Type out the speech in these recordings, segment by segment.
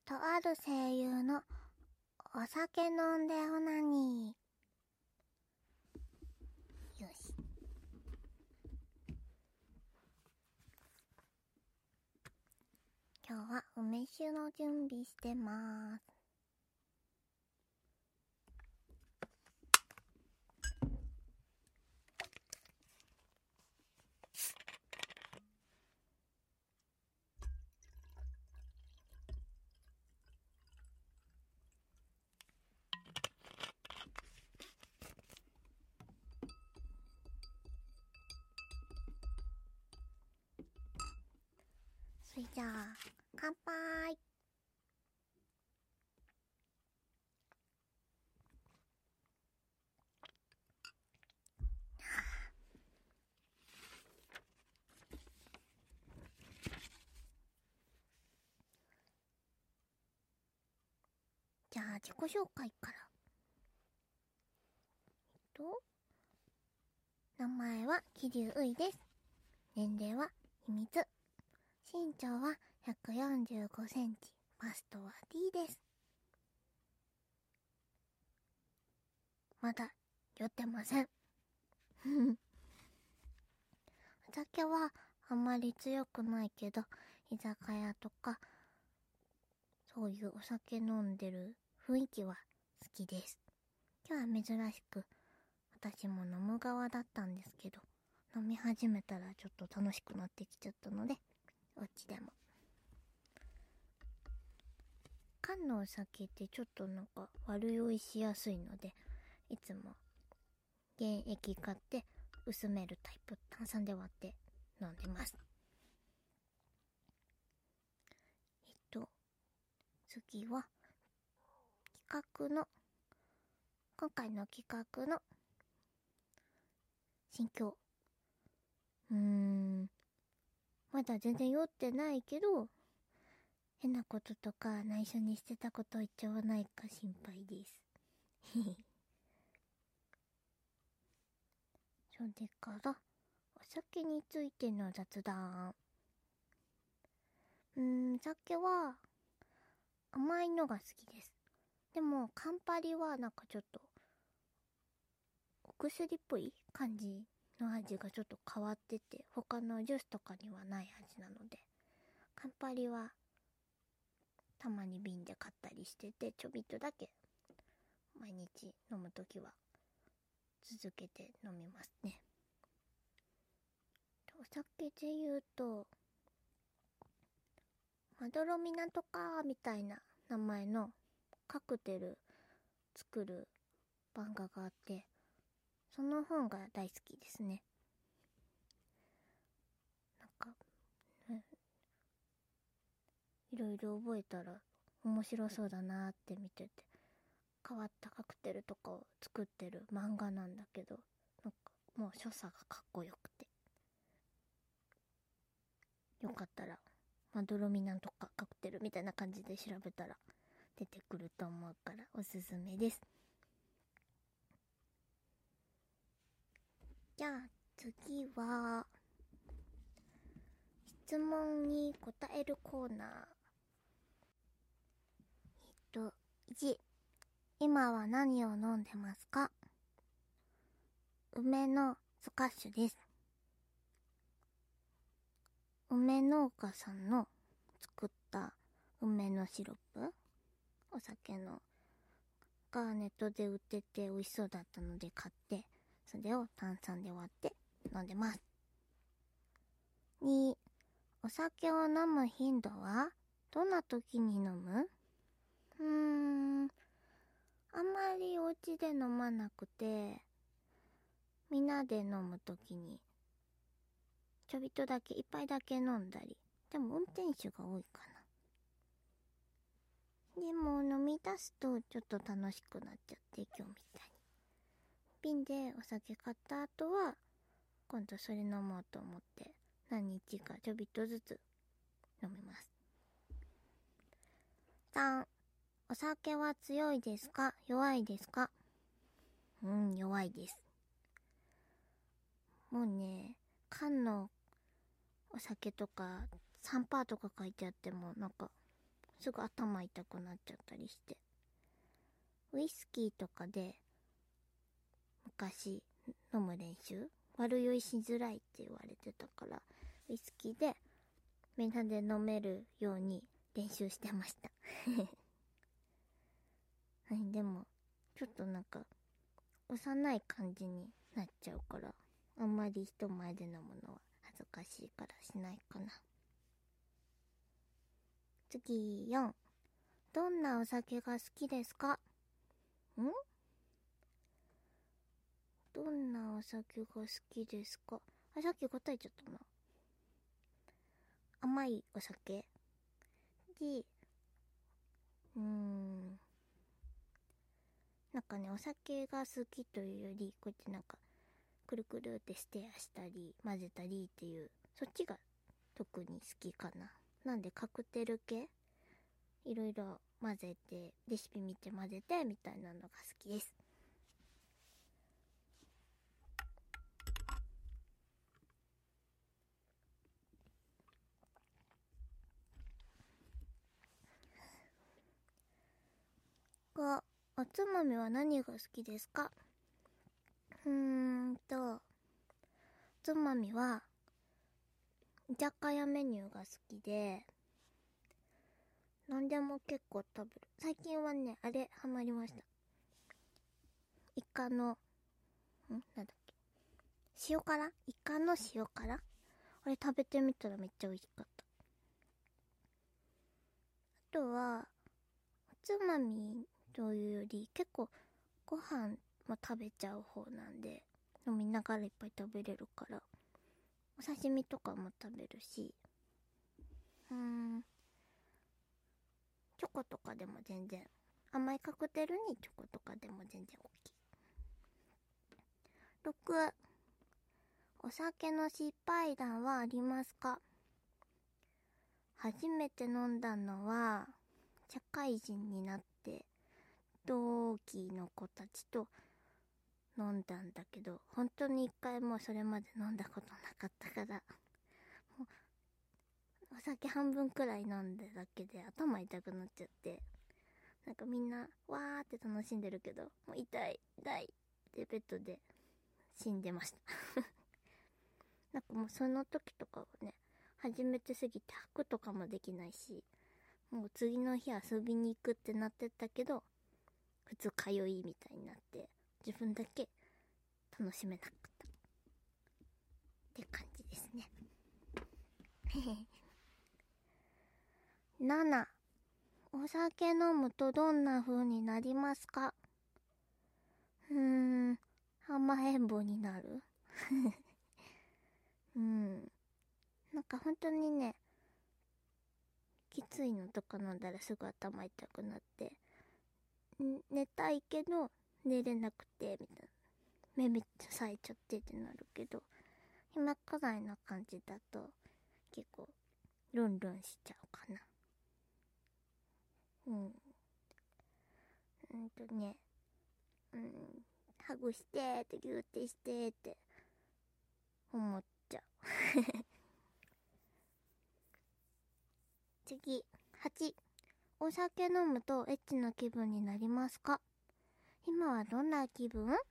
とある声優のお酒飲んでオナニー。よし。今日は梅酒の準備してます。それじゃあ乾杯。じゃあ自己紹介から。名前は桐生ういです。年齢は秘密。身長は145センチ。バストは D です。まだ酔ってません。お酒はあんまり強くないけど、居酒屋とかそういうお酒飲んでる雰囲気は好きです。今日は珍しく私も飲む側だったんですけど、飲み始めたらちょっと楽しくなってきちゃったので、お家でも。缶のお酒ってちょっとなんか悪酔いしやすいので、いつも原液買って薄めるタイプ、炭酸で割って飲んでます。次は今回の企画の心境。まだ全然酔ってないけど、変なこととか内緒にしてたこと言っちゃわないか心配です。それからお酒についての雑談。酒は甘いのが好きです。でもカンパリはなんかちょっとお薬っぽい感じの味がちょっと変わってて、他のジュースとかにはない味なので、カンパリはたまに瓶で買ったりしてて、ちょびっとだけ毎日飲むときは続けて飲みますね。お酒で言うとまどろみなんとかみたいな名前のカクテル作る漫画があって、その本が大好きですね。なんか、いろいろ覚えたら面白そうだなって見てて、変わったカクテルとかを作ってる漫画なんだけど、なんかもう所作がかっこよくて、よかったらまどろみなんとかカクテルみたいな感じで調べたら出てくると思うからおすすめです。じゃあ次は質問に答えるコーナー。1、今は何を飲んでますか？梅のスカッシュです。梅農家さんの作った梅のシロップ、お酒のがネットで売ってて美味しそうだったので買って、それを炭酸で割って飲んでます。2、お酒を飲む頻度はどんな時に飲む？あんまりお家で飲まなくて、みんなで飲む時にちょびっとだけ一杯だけ飲んだり、でも運転手が多いかな。でも飲み出すとちょっと楽しくなっちゃって、今日みたいに瓶でお酒買った後は今度それ飲もうと思って何日かちょびっとずつ飲みます。3、お酒は強いですか弱いですか？弱いです。もうね、缶のお酒とか3%とか書いてあってもなんかすぐ頭痛くなっちゃったりして、ウイスキーとかで昔飲む練習、悪酔いしづらいって言われてたから、ウイスキーでみんなで飲めるように練習してましたはい。でもちょっとなんか幼い感じになっちゃうから、あんまり人前で飲むのは恥ずかしいからしないかな。次4、どんなお酒が好きですか？どんなお酒が好きですか？さっき答えちゃったな。甘いお酒で、なんかね、お酒が好きというより、こうやってなんかくるくるってステアしたり混ぜたりっていう、そっちが特に好きかな。なんでカクテル系いろいろ混ぜて、レシピ見て混ぜてみたいなのが好きです。おつまみは何が好きですか？おつまみは居酒屋メニューが好きで、何でも結構食べる。最近はね、あれハマりました。イカのなんだっけ、塩辛？イカの塩辛？あれ食べてみたらめっちゃ美味しかった。あとはおつまみというより結構ご飯も食べちゃう方なんで、飲みながらいっぱい食べれるから、お刺身とかも食べるし、チョコとかでも全然、甘いカクテルにチョコとかでも全然 OK。 6、お酒の失敗談はありますか？初めて飲んだのは社会人になって同期の子たちと飲んだんだけど、本当に一回もそれまで飲んだことなかったから、もうお酒半分くらい飲んだだけで頭痛くなっちゃって、なんかみんなわーって楽しんでるけど、もう痛い痛いってベッドで死んでましたなんかもうその時とかはね、初めてすぎて吐くとかもできないし、もう次の日遊びに行くってなってたけど、普通通いみたいになって、自分だけ楽しめなかったって感じですね7、お酒飲むとどんな風になりますか？甘えん坊になるなんか本当にね、きついのとか飲んだらすぐ頭痛くなって、寝たいけど寝れなくてみたいな、目めっちゃ冴えちゃってってなるけど、今くらいな感じだと結構ルンルンしちゃうかな。ハグしてってギューってしてって思っちゃう次、8、お酒飲むとエッチな気分になりますか？今はどんな気分？お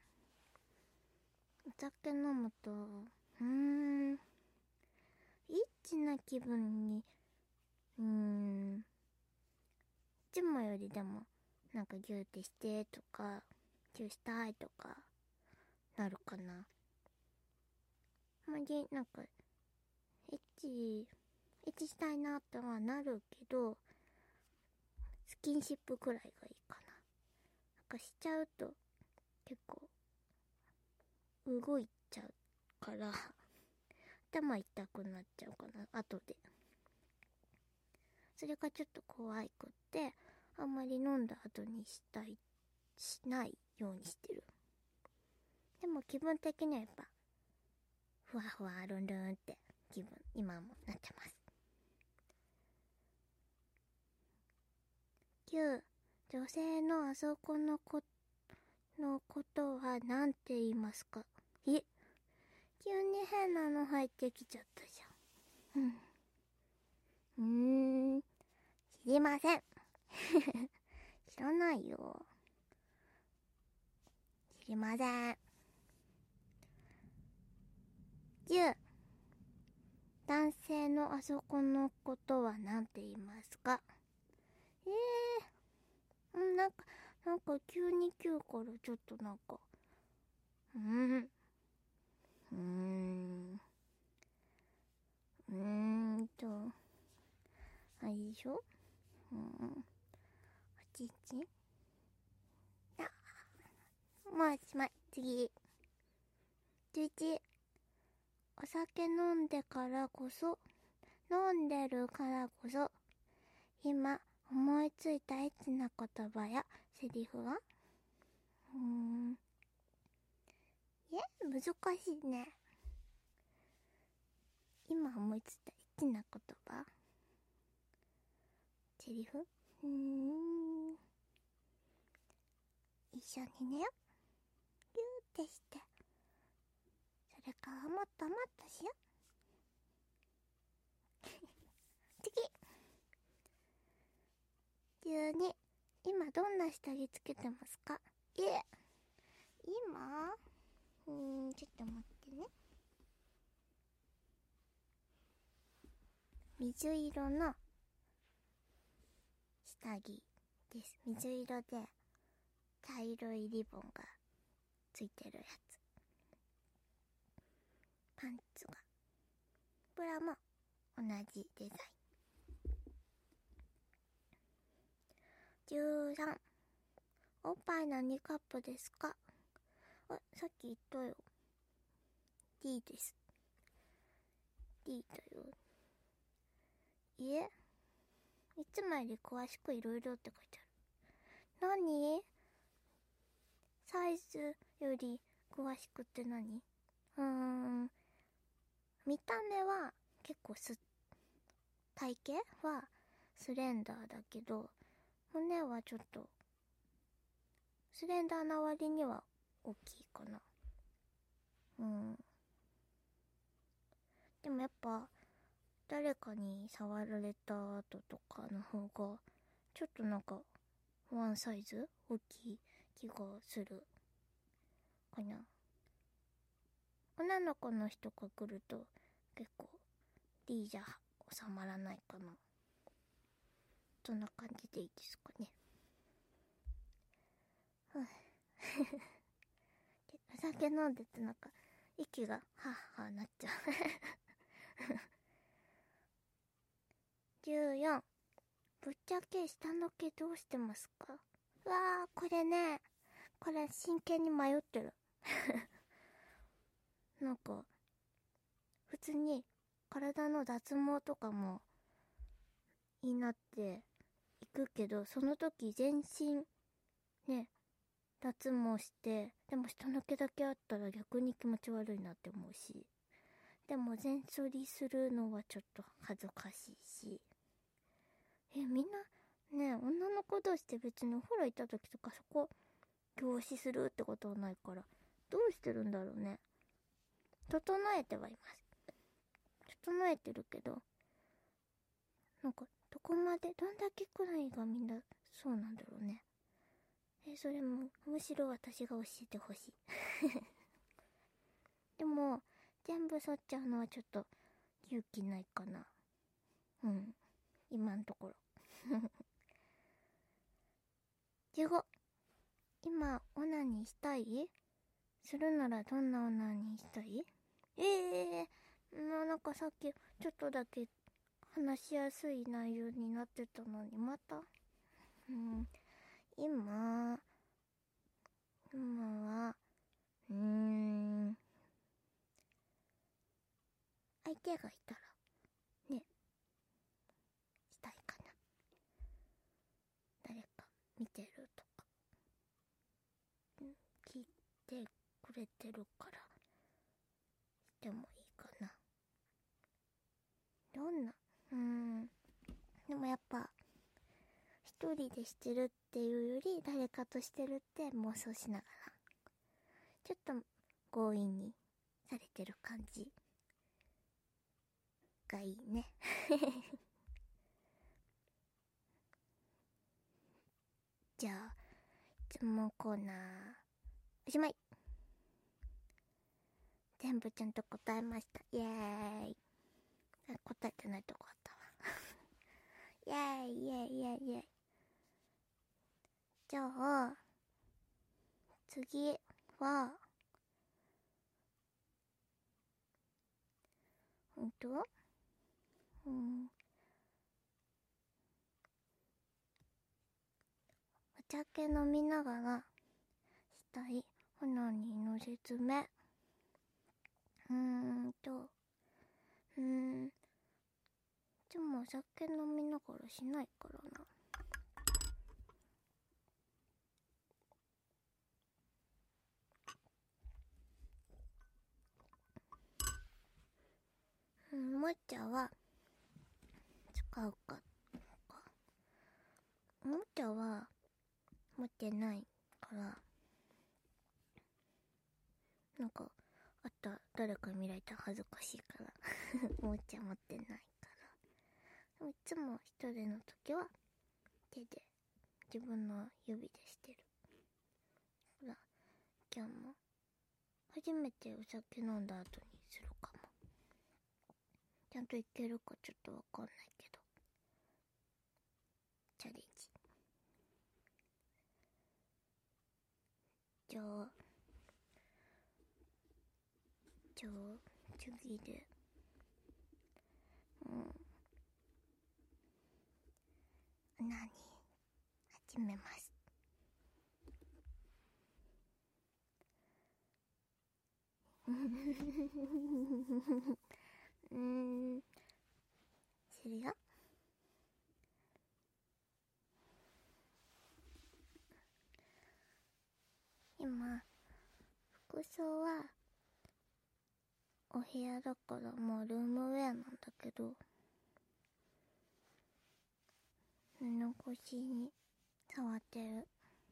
酒飲むとエッチな気分に、いつもよりでもなんかギューってしてとかチューしたいとかなるかな。あまりなんかエッチしたいなってはなるけど、スキンシップくらいがいいかな。なんかしちゃうと結構動いちゃうから頭痛くなっちゃうかな、後で。それがちょっと怖いくって、あんまり飲んだ後にしないようにしてる。でも気分的にはやっぱふわふわルンルンって気分今もなってます。9、女性のあそこのことは何て言いますか？急に変なの入ってきちゃったじゃん。 知りません。知らないよ。知りません。10、男性のあそこのことは何て言いますか？なんか急に9からちょっとなんか、あれでしょ？8日？もうおしまい。次。11、お酒飲んでるからこそ、今思いついたエッチな言葉やセリフは？難しいね。今思いついたエッチな言葉？セリフ？一緒に寝よ。ギューってして。それからもっともっとしよ。次。12、今どんな下着つけてますか？今？ちょっと待ってね。水色の下着です。水色で茶色いリボンがついてるやつ。パンツが、ブラも同じデザイン。13、おっぱい何カップですか？さっき言ったよ。D です。D だよ。いつもより詳しくいろいろって書いてある。何？サイズより詳しくって何？見た目は結構体型はスレンダーだけど、胸はちょっとスレンダーな割には大きいかな。でもやっぱ誰かに触られた後とかの方がちょっとなんかワンサイズ大きい気がするかな。女の子の人が来ると結構 D じゃ収まらないかな。そんな感じでいいですかね。お酒飲んでてなんか息がはっはなっちゃう。14、ぶっちゃけ下の毛どうしてますか？これね、これ真剣に迷ってる。なんか普通に体の脱毛とかもいいなっていくけど、その時全身ね脱毛して、でも下の毛だけあったら逆に気持ち悪いなって思うし、でも全処理するのはちょっと恥ずかしいし、みんなね、女の子同士で別にお風呂行った時とかそこ凝視するってことはないから、どうしてるんだろうね。整えてはいます。整えてるけど、なんかどこまでどんだけくらいがみんなそうなんだろうね。それもむしろ私が教えてほしい。でも全部剃っちゃうのはちょっと勇気ないかな。今んところ。15、今オナニーしたい？するならどんなオナニーしたい？なんかさっきちょっとだけ話しやすい内容になってたのにまた。今は相手がいたらね、したいかな。誰か見てるとか、聞いてくれてるからしてもいいかな。どんなでもやっぱ一人でしてるっていうより誰かとしてるって妄想しながらちょっと強引にされてる感じがいいね。 じゃあ質問コーナーおしまい。全部ちゃんと答えました。イエーイ。答えてないとこあったわ。イエーイイエーイイエーイイエーイ。じゃあ次はお酒飲みながらしたいオナニーの説明。でもお酒飲みながらしないからな。もちゃは使うか。もちゃは持ってないからなんかあった誰か見られたら恥ずかしいからもちゃ持ってないから。いつも一人の時は手で自分の指でしてる。ほら今日も初めてお酒飲んだ後にするかも。ちゃんといけるかちょっとわかんないけどチャレンジ。じゃあ次で何始めます。するよ。今服装はお部屋だからもうルームウェアなんだけど、布越しに触ってる。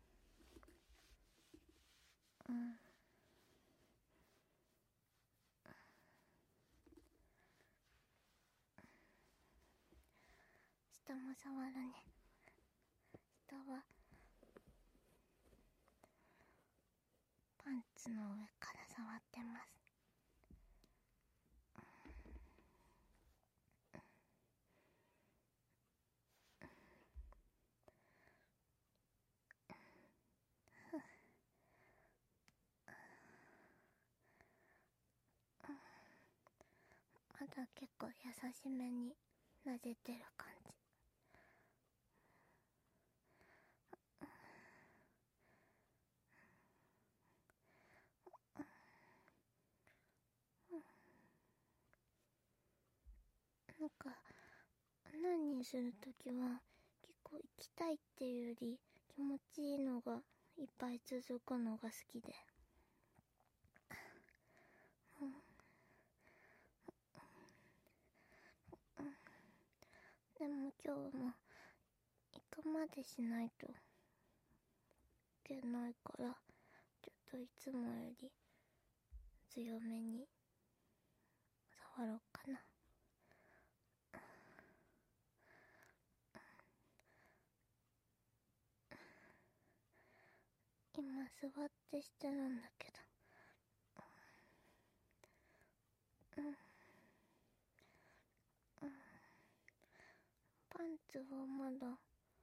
下も触るね。下はパンツの上から触ってます。まだ結構優しめになでてる感じ。なんか何するときは結構行きたいっていうより気持ちいいのがいっぱい続くのが好きで、でも今日も行くまでしないといけないからちょっといつもより強めに触ろうかな。今座ってしてるんだけど、パンツはまだ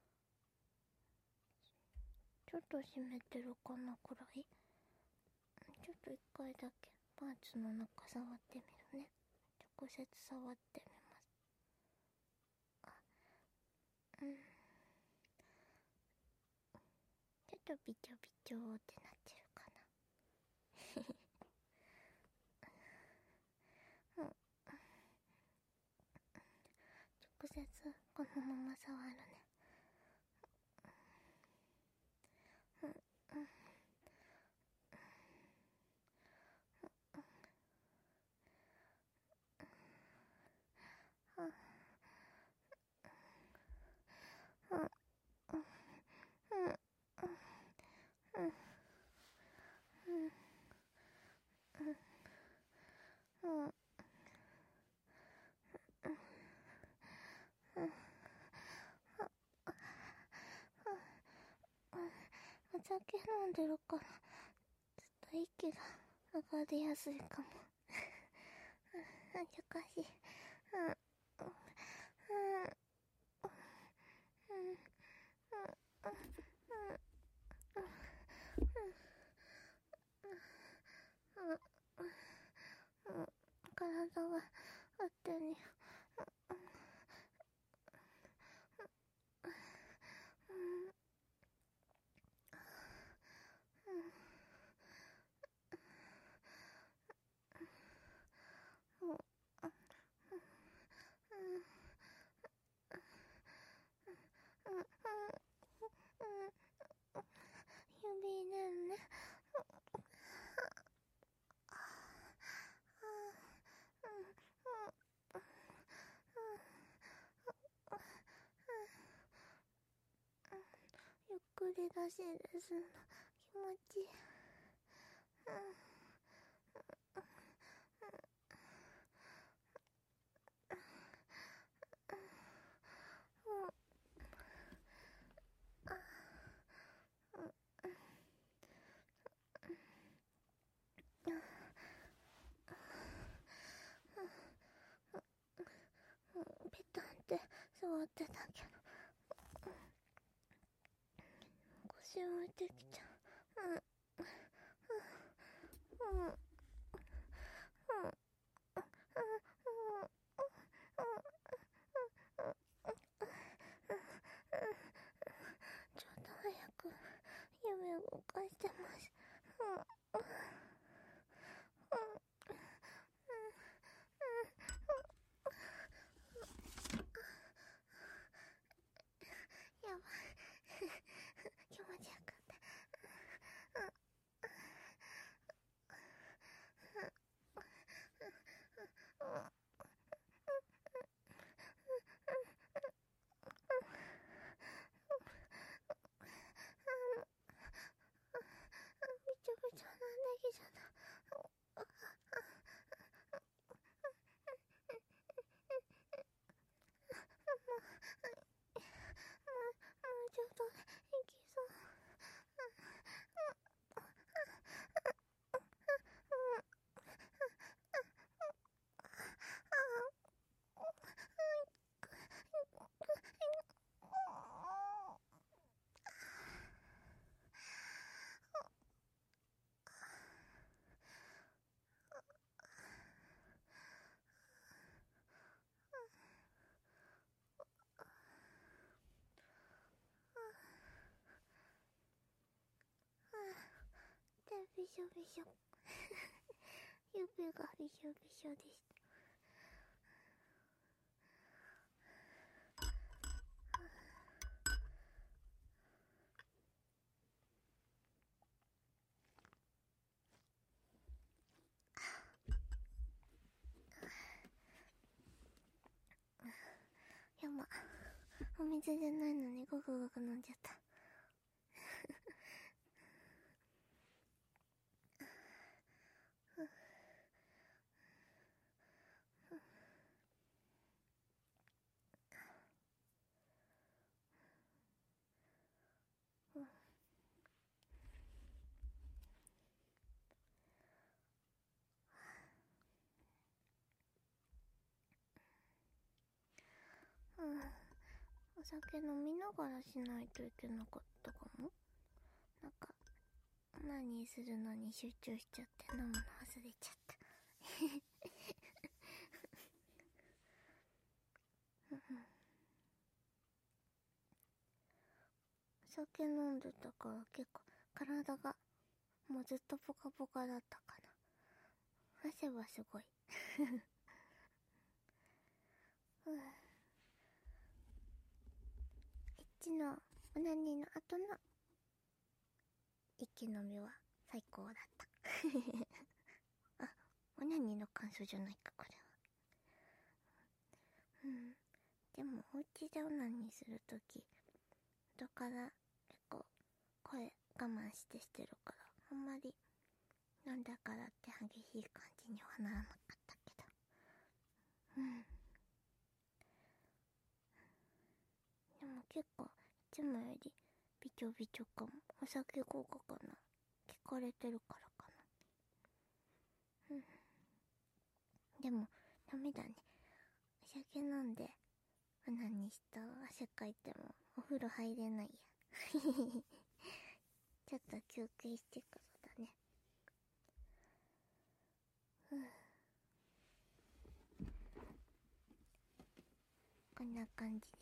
ちょっと締めてるかなくらい。ちょっと一回だけパンツの中触ってみるね。直接触ってみます。ちょっとビチョビチョってなってるかな。直接このまま触るね。 酒飲んでるから、ちょっと息が上がりやすいかも。恥ずかしい。体が勝手に指でね。ゆっくり出しですんだ。気持ちいい。ペタンって座ってたけど、腰浮いてきちゃう。ちょっと早く指を動かしてます。やばい。気持ちよかった。びちょびちょなんできちゃった。ちょっといきそう。で、びしょびしょ。指がびしょびしょでした。やば。お水じゃないのにごくごく飲んじゃった。お酒飲みながらしないといけなかったかも。なんか、何するのに集中しちゃって飲むの忘れちゃった。酒飲んでたから結構体がもうずっとポカポカだったかな。汗はすごい。エッチのオナニーの後の一気飲みは最高だった。あ、オナニーの感想じゃないかこれは。でもお家でオナニーするとき後から結構声我慢してるから、あんまり飲んだからって激しい感じにはならなかったけど、でも結構いつもよりびちょびちょかも。お酒効果かな。聞かれてるからかな。でもダメだね。お酒飲んでオナニーした汗かいてもお風呂入れないや。ちょっと休憩してからだね。こんな感じです。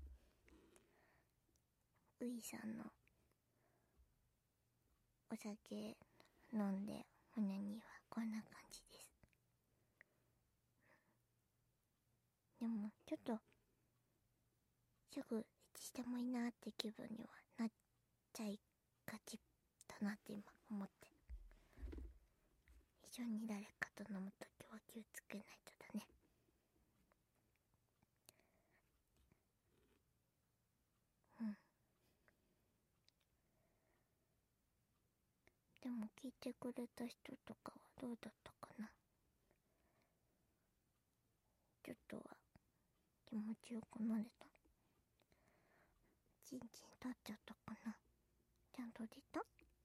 ういさんのお酒飲んでオナニーはこんな感じです。でもちょっとすぐエッチしてもいいなって気分にはなっちゃいがちだなって今思って、一緒に誰かと飲むときは気をつけないとだね。でも聞いてくれた人とかはどうだったかな。ちょっとは気持ちよく飲んでた。チンチン立っちゃったかな。ちゃんと出た？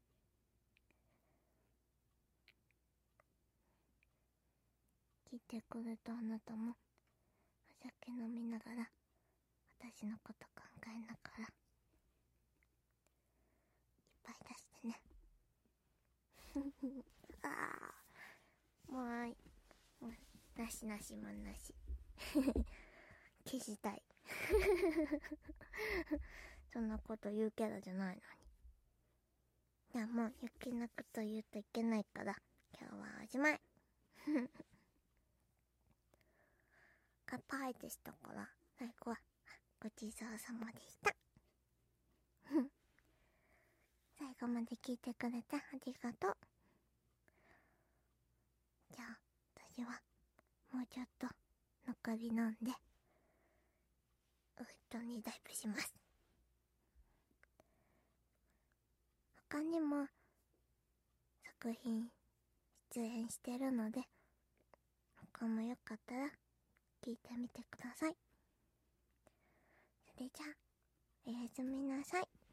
聞いてくれたあなたもお酒飲みながら私のこと考えながらいっぱい出してね。ああ、もうなしなしもなし。消したい。そんなこと言うキャラじゃないのに。じゃあもう余計なこと言うといけないから今日はおしまい。乾杯でしたから最後はごちそうさまでした。最後まで聞いてくれてありがとう。じゃあ私はもうちょっと残り飲んでお布団にダイブします。他にも作品出演してるので他もよかったら聞いてみてください。それじゃあおやすみなさい。